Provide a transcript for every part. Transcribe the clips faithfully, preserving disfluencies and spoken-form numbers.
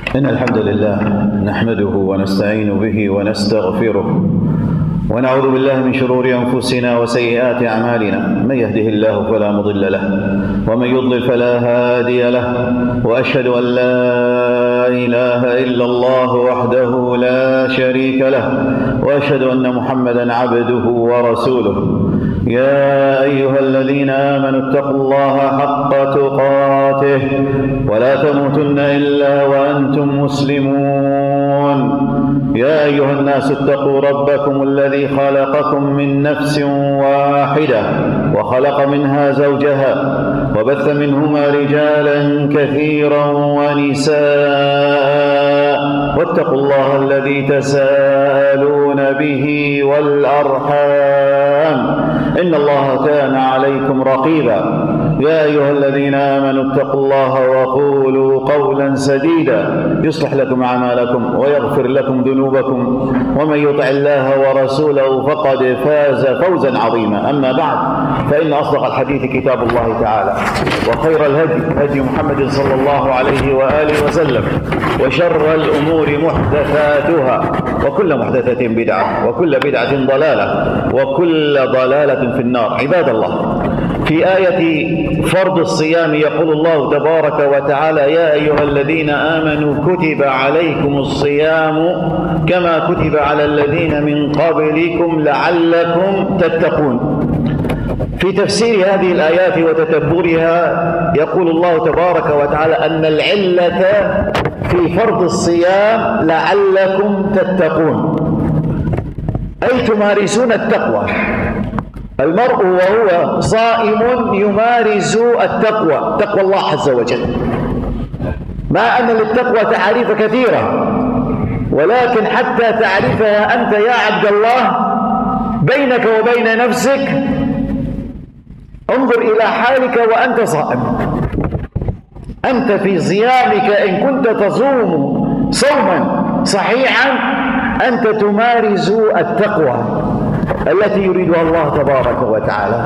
إن الحمد لله نحمده ونستعين به ونستغفره ونعوذ بالله من شرور أنفسنا وسيئات أعمالنا. من يهده الله فلا مضل له ومن يضلل فلا هادي له، وأشهد أن لا إله إلا الله وحده لا شريك له، وأشهد أن محمدا عبده ورسوله. يا أيها الذين آمنوا اتقوا الله حق تقاته ولا تموتن إلا وأنتم مسلمون. يا أيها الناس اتقوا ربكم الذي خلقكم من نفس واحدة وخلق منها زوجها وبث منهما رجالا كثيرا ونساء، واتقوا الله الذي تساءلون به والأرحام إن الله كان عليكم رقيبا. يا أيها الذين آمنوا اتقوا الله وقولوا قولا سديدا يصلح لكم أعمالكم ويغفر لكم ذنوبكم، ومن يطع الله ورسوله فقد فاز فوزا عظيما. أما بعد، فإن أصدق الحديث كتاب الله تعالى، وخير الهدي هدي محمد صلى الله عليه وآله وسلم، وشر الأمور محدثاتها، وكل محدثة بدعة، وكل بدعة ضلالة، وكل ضلالة في النار. عباد الله، في آية فرض الصيام يقول الله تبارك وتعالى: يا أيها الذين آمنوا كتب عليكم الصيام كما كتب على الذين من قبلكم لعلكم تتقون. في تفسير هذه الآيات وتتبرها يقول الله تبارك وتعالى أن العلة في فرض الصيام لعلكم تتقون، أي تمارسون التقوى. المرء وهو صائم يمارس التقوى، تقوى الله عز وجل، مع أن للتقوى تعريف كثيرة، ولكن حتى تعرفها أنت يا عبد الله بينك وبين نفسك، انظر إلى حالك وأنت صائم. أنت في صيامك إن كنت تصوم صوما صحيحا أنت تمارس التقوى التي يريدها الله تبارك وتعالى.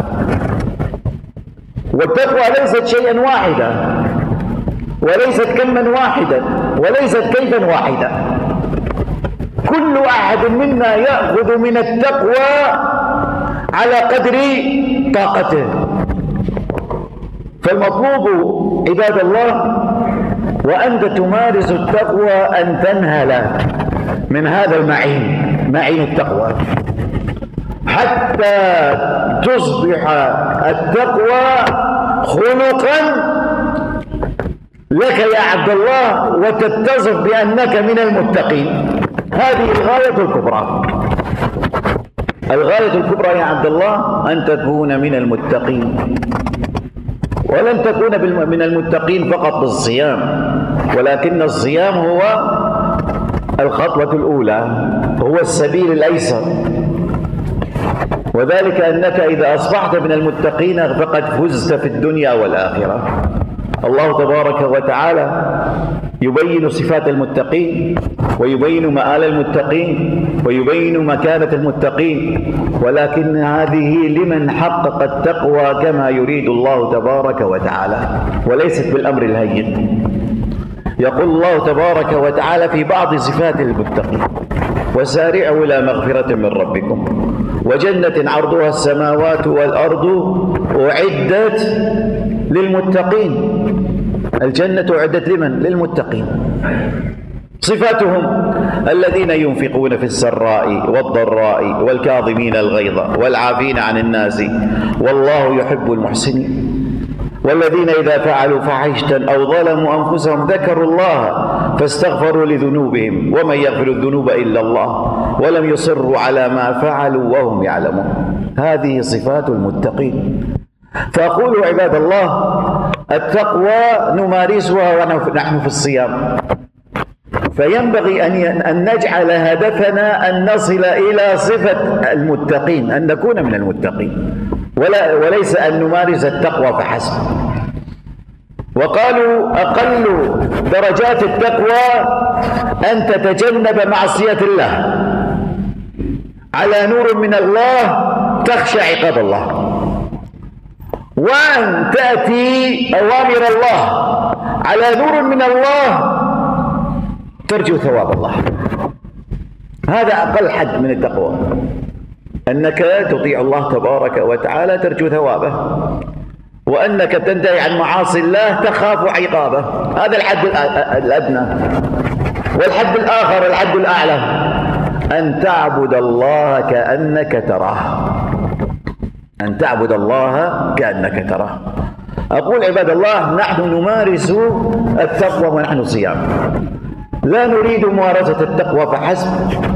والتقوى ليست شيئا واحدا، وليست كما واحدا، وليست كيفا واحدا. كل أحد منا يأخذ من التقوى على قدر طاقته. فالمطلوب عباد الله وأنت تمارس التقوى أن تنهل من هذا المعين، معين التقوى، حتى تصبح التقوى خلقا لك يا عبد الله، وتتصف بأنك من المتقين. هذه الغاية الكبرى. الغاية الكبرى يا عبد الله أن تكون من المتقين، ولن تكون من المتقين فقط بالصيام، ولكن الصيام هو الخطوة الأولى، هو السبيل الأيسر، وذلك أنك إذا أصبحت من المتقين فقد فزت في الدنيا والآخرة. الله تبارك وتعالى يبين صفات المتقين، ويبين مآل المتقين، ويبين مكانة المتقين، ولكن هذه لمن حقق التقوى كما يريد الله تبارك وتعالى، وليست بالأمر الهين. يقول الله تبارك وتعالى في بعض صفات المتقين: وسارعوا إلى مغفرة من ربكم وجنة عرضها السماوات والأرض أعدت للمتقين. الجنة أعدت لمن؟ للمتقين. صفاتهم: الذين ينفقون في السراء والضراء والكاظمين الغيظ والعافين عن الناس والله يحب المحسنين. والذين إذا فعلوا فاحشة أو ظلموا أنفسهم ذكروا الله فاستغفروا لذنوبهم ومن يغفر الذنوب إلا الله ولم يصروا على ما فعلوا وهم يعلمون. هذه صفات المتقين. فأقول عباد الله التقوى نمارسها ونحن في الصيام، فينبغي أن نجعل هدفنا أن نصل إلى صفة المتقين، أن نكون من المتقين، ولا وليس أن نمارس التقوى فحسب. وقالوا أقل درجات التقوى أن تتجنب معصية الله على نور من الله تخشى عقاب الله، وأن تأتي أوامر الله على نور من الله ترجو ثواب الله. هذا أقل حد من التقوى، أنك تطيع الله تبارك وتعالى ترجو ثوابه، وأنك تنتهي عن معاصي الله تخاف عقابه. هذا الحد الأدنى. والحد الآخر، الحد الأعلى، أن تعبد الله كأنك تراه، أن تعبد الله كأنك تراه. أقول عباد الله، نحن نمارس التقوى ونحن صيام، لا نريد ممارسة التقوى فحسب،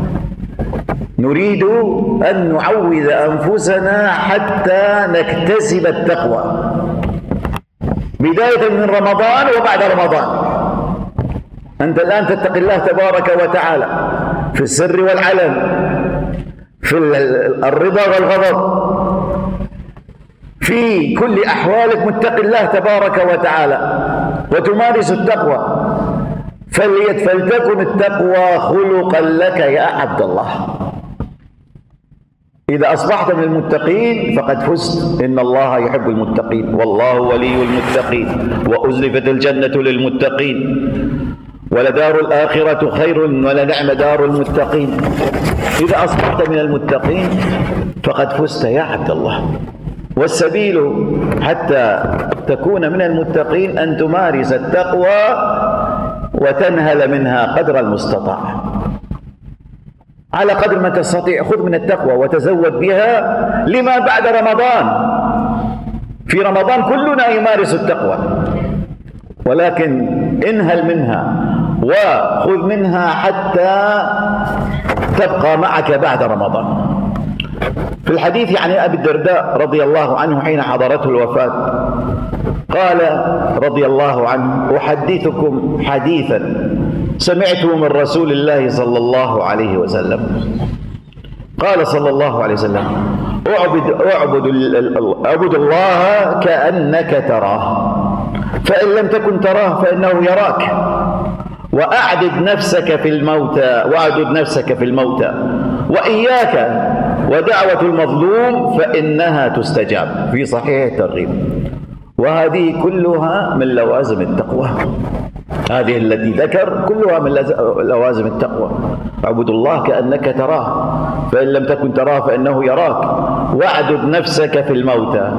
نريد أن نعود أنفسنا حتى نكتسب التقوى، بداية من رمضان وبعد رمضان. أنت الآن تتقي الله تبارك وتعالى في السر والعلن، في الرضا والغضب، في كل أحوالك متقي الله تبارك وتعالى وتمارس التقوى. فلتكن التقوى خلقا لك يا عبد الله. إذا أصبحت من المتقين فقد فزت. إن الله يحب المتقين، والله ولي المتقين، وأزلفت الجنة للمتقين، ولدار الآخرة خير ولنعم دار المتقين. إذا أصبحت من المتقين فقد فزت يا عبد الله. والسبيل حتى تكون من المتقين أن تمارس التقوى وتنهل منها قدر المستطاع، على قدر ما تستطيع. خذ من التقوى وتزود بها لما بعد رمضان. في رمضان كلنا يمارس التقوى، ولكن انهل منها وخذ منها حتى تبقى معك بعد رمضان. في الحديث عن أبي الدرداء رضي الله عنه حين حضرته الوفاة قال رضي الله عنه: أحدثكم حديثا سمعته من رسول الله صلى الله عليه وسلم. قال صلى الله عليه وسلم: اعبد, اعبد, اعبد الله كأنك تراه، فإن لم تكن تراه فإنه يراك، وأعدد نفسك في الموتى وأعدد نفسك في الموتى وإياك ودعوة المظلوم فإنها تستجاب، في صحيح الترغيب. وهذه كلها من لوازم التقوى، هذه التي ذكر كلها من لوازم التقوى. اعبد الله كأنك تراه، فإن لم تكن تراه فإنه يراك، واعدد نفسك في الموتى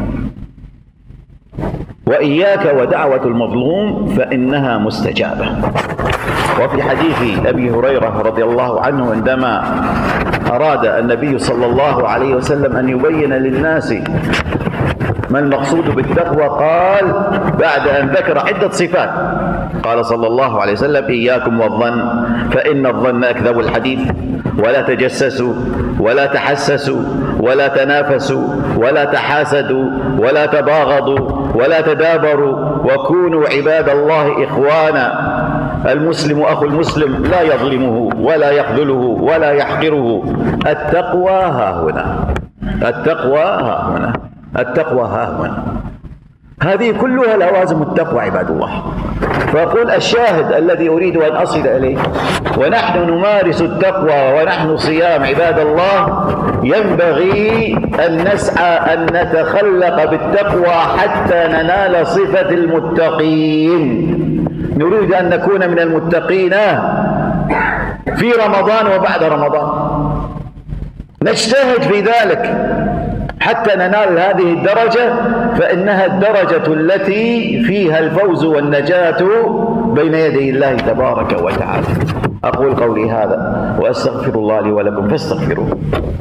وإياك ودعوة المظلوم فإنها مستجابة. وفي حديث أبي هريرة رضي الله عنه عندما أراد النبي صلى الله عليه وسلم أن يبين للناس ما المقصود بالتقوى قال بعد أن ذكر عدة صفات قال صلى الله عليه وسلم: إياكم والظن فإن الظن أكذب الحديث، ولا تجسسوا ولا تحسسوا ولا تنافسوا ولا تحاسدوا ولا تباغضوا ولا تدابروا، وكونوا عباد الله إخوانا. المسلم أخو المسلم لا يظلمه ولا يخذله ولا يحقره. التقوى ها هنا، التقوى ها هنا، التقوى ها هنا. هذه كلها لوازم التقوى عباد الله. فأقول الشاهد الذي أريد أن أصل إليه، ونحن نمارس التقوى ونحن صيام عباد الله، ينبغي أن نسعى أن نتخلق بالتقوى حتى ننال صفة المتقين. نريد أن نكون من المتقين في رمضان وبعد رمضان، نجتهد في ذلك حتى ننال هذه الدرجة، فإنها الدرجة التي فيها الفوز والنجاة بين يدي الله تبارك وتعالى. أقول قولي هذا وأستغفر الله لي ولكم فاستغفروه.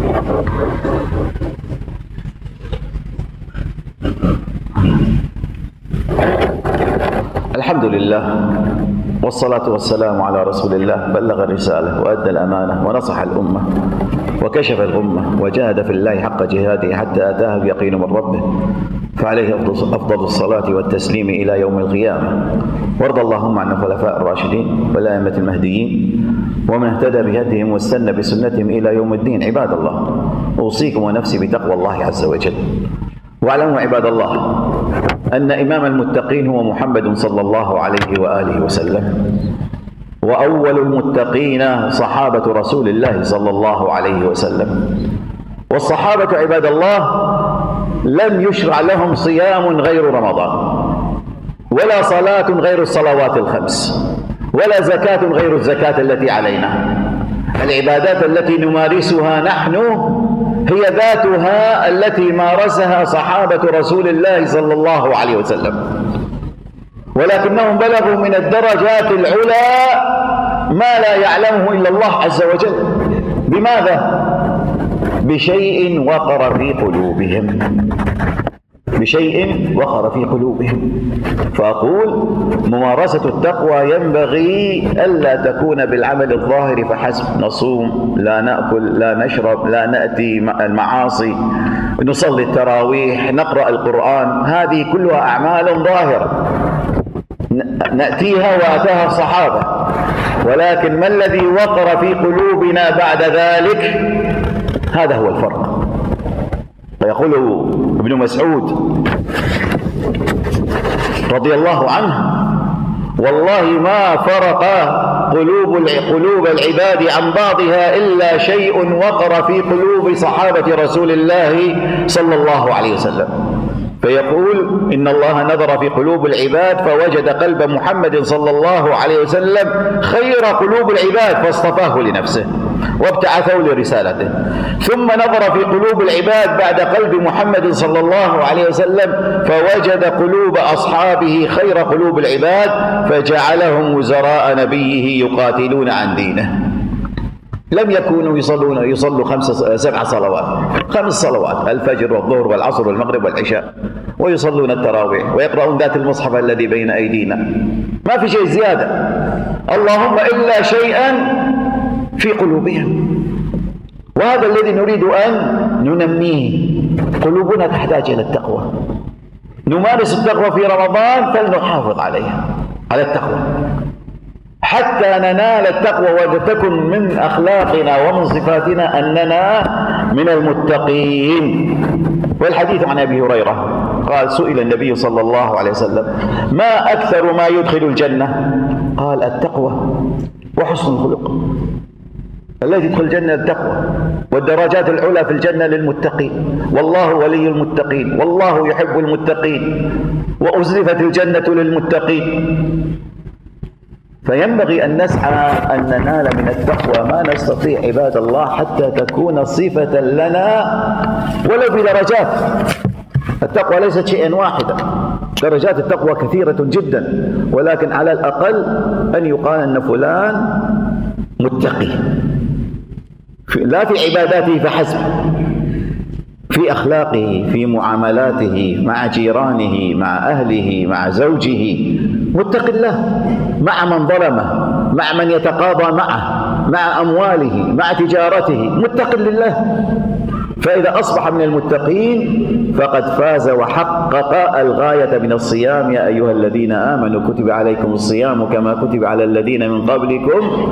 الحمد لله والصلاة والسلام على رسول الله، بلغ الرسالة وأدى الأمانة ونصح الأمة وكشف الغمة وجاهد في الله حق جهاده حتى أتاه اليقين من ربه، فعليه أفضل الصلاة والتسليم إلى يوم القيامة. وارض اللهم عن الخلفاء الراشدين والأئمة المهديين ومن اهتدى بهديهم واستنى بسنتهم إلى يوم الدين. عباد الله، أوصيكم ونفسي بتقوى الله عز وجل. واعلموا عباد الله أن إمام المتقين هو محمد صلى الله عليه وآله وسلم، وأول المتقين صحابة رسول الله صلى الله عليه وسلم. والصحابة عباد الله لم يشرع لهم صيام غير رمضان، ولا صلاة غير الصلوات الخمس، ولا زكاة غير الزكاة التي علينا. العبادات التي نمارسها نحن هي ذاتها التي مارسها صحابة رسول الله صلى الله عليه وسلم، ولكنهم بلغوا من الدرجات العلى ما لا يعلمه إلا الله عز وجل. بماذا؟ بشيء وقر في قلوبهم، بشيء وقر في قلوبهم. فأقول ممارسة التقوى ينبغي ألا تكون بالعمل الظاهر فحسب، نصوم، لا نأكل، لا نشرب، لا نأتي المعاصي، نصلي التراويح، نقرأ القرآن، هذه كلها أعمال ظاهرة نأتيها وأتاها الصحابة، ولكن ما الذي وقر في قلوبنا بعد ذلك؟ هذا هو الفرق. ويقول ابن مسعود رضي الله عنه: والله ما فرق قلوب قلوب العباد عن بعضها إلا شيء وقر في قلوب صحابة رسول الله صلى الله عليه وسلم. فيقول: إن الله نظر في قلوب العباد فوجد قلب محمد صلى الله عليه وسلم خير قلوب العباد فاصطفاه لنفسه وابتعثه لرسالته، ثم نظر في قلوب العباد بعد قلب محمد صلى الله عليه وسلم فوجد قلوب أصحابه خير قلوب العباد فجعلهم وزراء نبيه يقاتلون عن دينه. لم يكونوا يصلون يصلوا خمس سبع صلوات، خمس صلوات: الفجر والظهر والعصر والمغرب والعشاء، ويصلون التراويح ويقرؤون ذات المصحف الذي بين أيدينا، ما في شيء زيادة، اللهم إلا شيئا في قلوبهم. وهذا الذي نريد أن ننميه. قلوبنا تحتاج إلى التقوى، نمارس التقوى في رمضان فلنحافظ عليها، على التقوى حتى ننال التقوى وتكن من أخلاقنا ومن صفاتنا أننا من المتقين. والحديث عن أبي هريرة قال: سئل النبي صلى الله عليه وسلم: ما أكثر ما يدخل الجنة؟ قال: التقوى وحسن الخلق. الذي يدخل الجنة التقوى، والدرجات العلى في الجنة للمتقين، والله ولي المتقين، والله يحب المتقين، وأزلفت الجنة للمتقين. فينبغي أن نسعى أن ننال من التقوى ما نستطيع عباد الله حتى تكون صفة لنا ولو بدرجات. التقوى ليست شيئا واحدا، درجات التقوى كثيرة جدا، ولكن على الأقل أن يقال أن فلان متقي، لا في عباداته فحسب، في أخلاقه، في معاملاته مع جيرانه، مع أهله، مع زوجه، متقي الله، مع من ظلمه، مع من يتقاضى معه، مع أمواله، مع تجارته، متق لله. فإذا أصبح من المتقين فقد فاز وحقق الغاية من الصيام. يا أيها الذين آمنوا كتب عليكم الصيام كما كتب على الذين من قبلكم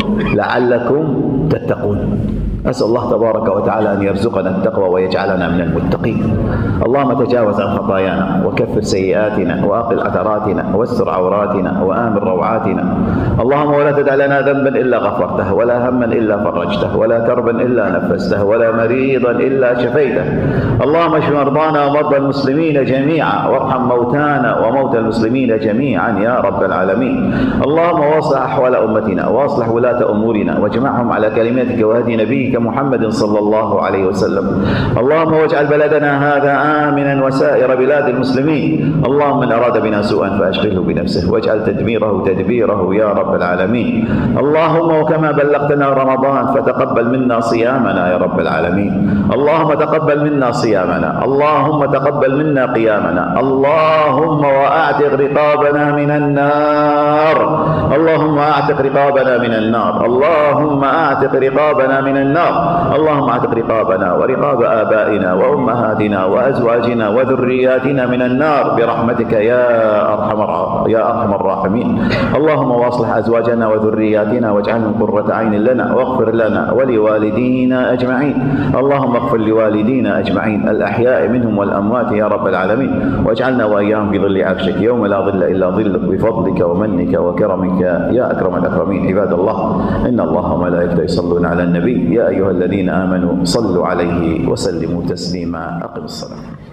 لعلكم تتقون. أسأل الله تبارك وتعالى أن يرزقنا التقوى ويجعلنا من المتقين. اللهم تجاوز عن خطايانا وكفر سيئاتنا وأقل أثراتنا واستر عوراتنا وآمن روعاتنا. اللهم ولا تدع لنا ذنبا إلا غفرته، ولا هما إلا فرجته، ولا كربا إلا نفسته، ولا مريضا إلا شفيته. اللهم اشف مرضانا ومرضى المسلمين جميعا، وارحم موتانا وموتى المسلمين جميعا يا رب العالمين. اللهم واصلح أحوال أمتنا واصلح ولاة أمورنا واجمعهم على كلمتك وهدي نبيك محمد صلى الله عليه وسلم. اللهم واجعل بلدنا هذا آمنا وسائر بلاد المسلمين. اللهم من أراد بنا سوءا فأشغله بنفسه واجعل تدميره تدبيره يا رب العالمين. اللهم وكما بلغتنا رمضان فتقبل منا صيامنا يا رب العالمين. اللهم تقبل منا صيامنا، اللهم تقبل منا قيامنا، اللهم وأعتق رقابنا من النار، اللهم أعتق رقابنا من النار، اللهم أعتق رقابنا من النار، اللهم اعتق رقابنا ورقاب آبائنا وأمهاتنا وأزواجنا وذرياتنا من النار برحمتك يا أرحم يا أرحم الراحمين. اللهم واصلح أزواجنا وذرياتنا واجعلهم قرة عين لنا، واغفر لنا ولوالدينا أجمعين. اللهم اغفر لوالدينا أجمعين الأحياء منهم والأموات يا رب العالمين، واجعلنا وإياهم في ظل عرشك يوم لا ظل إلا ظلك بفضلك ومنك وكرمك يا أكرم الأكرمين. عباد الله، إن الله وملائكته يصلون على النبي يا أيها الذين آمنوا صلوا عليه وسلموا تسليما. أقم الصلاة.